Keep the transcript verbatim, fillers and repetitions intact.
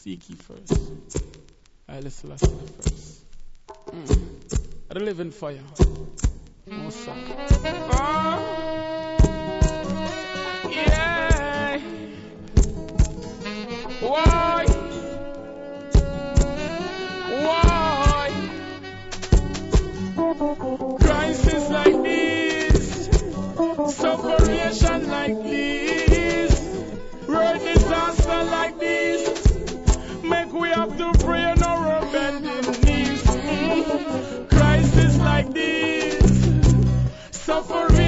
seek ye first. I listen last first. Mm. I live in fire. No sound. Oh, yeah. Why? Why? Crisis like this, separation like this, road disaster like this, make we have to pray on our bending knees. Mm. Crisis like this, suffering